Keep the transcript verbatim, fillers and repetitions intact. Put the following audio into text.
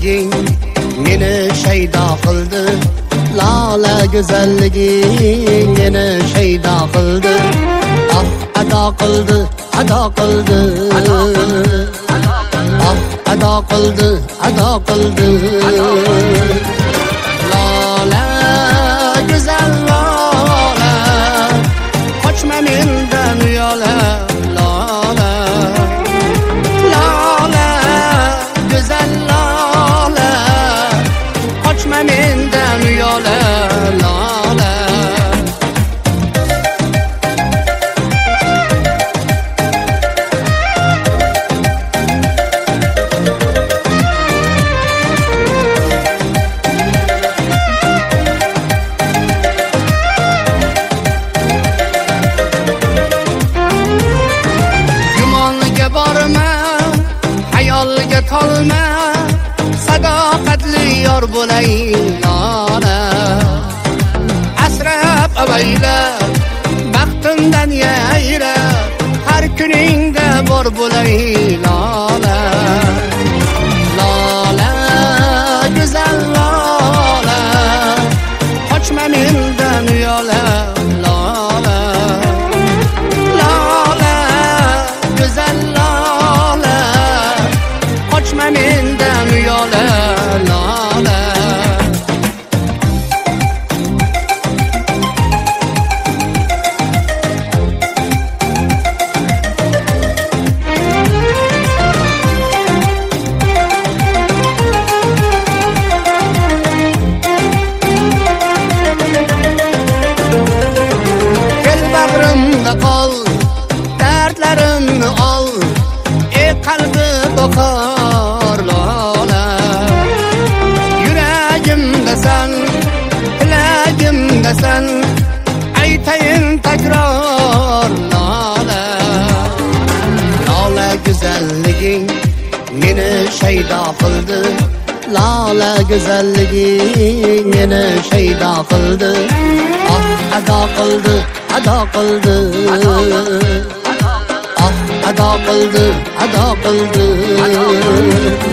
go'zalliging meni shaydo qildi. Lola go'zalliging meni shaydo qildi. Ah, ado qildi, ado qildi. Ah, ado qildi, ado qildi. Lola go'zal Lola, qochma mendan yo'la. Lola, Lola go'zal Lola, qochma mendan yo'la. Lola, hayolga tolma, sadoqatli yor bo'lay. Lola, asrab avayla, baxtimdan yayra, har kuningda bor bo'lay. Lola, Lola go'zal Lola, qochma mendan yo'la. Lola, Lola go'zal Lola, qochma mendan yo'la. Lola, kel bag'rimda qol, dardlarimni ol, ey qalbi boqar. Lola, yuragimdasan, tilagimdasan, aytayin takror. Lola, Lola go'zalliging meni shaydo qildi. Lola go'zalliging meni shaydo qildi. Ah, ado qildi, ado qildi. Ah, ado qildi, ado qildi.